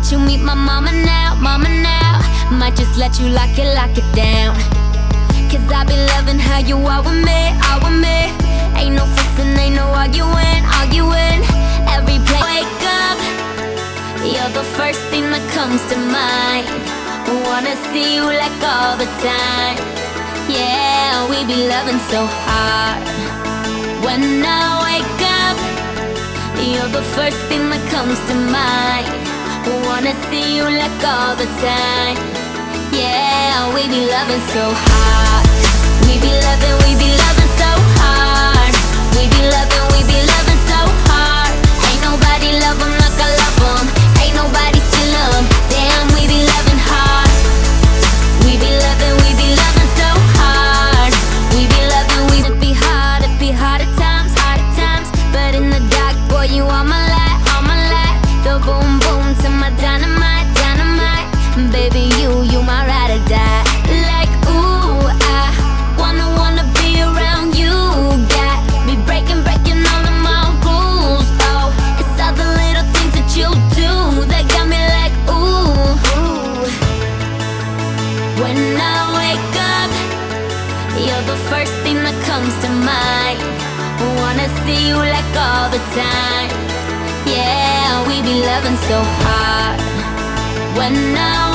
let you meet my mama now, mama now. Might just let you lock it down. Cause I be loving how you are with me, are with me. Ain't no fussing, ain't no arguing, arguing. Every play wake up, you're the first thing that comes to mind. Wanna see you like all the time. Yeah, we be loving so hard. When I wake up, you're the first thing that comes to mind. Wanna see you like all the time. Yeah, we be loving so hard. We be loving so hard. We be loving so hard. Ain't nobody love 'em like I love 'em. Ain't nobody still 'em. Damn, we be loving hard. We be loving so hard. We be loving, it be hard at times, but in the dark, boy, you are my light, all my light. The boom boom to my dynamite, dynamite. Baby, you my ride or die. Like ooh, I wanna be around you. Got me breaking all of my rules. Oh, it's all the little things that you do that got me like ooh. When I wake up, you're the first thing that comes to mind. Wanna see you like all the time. Yeah, we be loving so hard. When I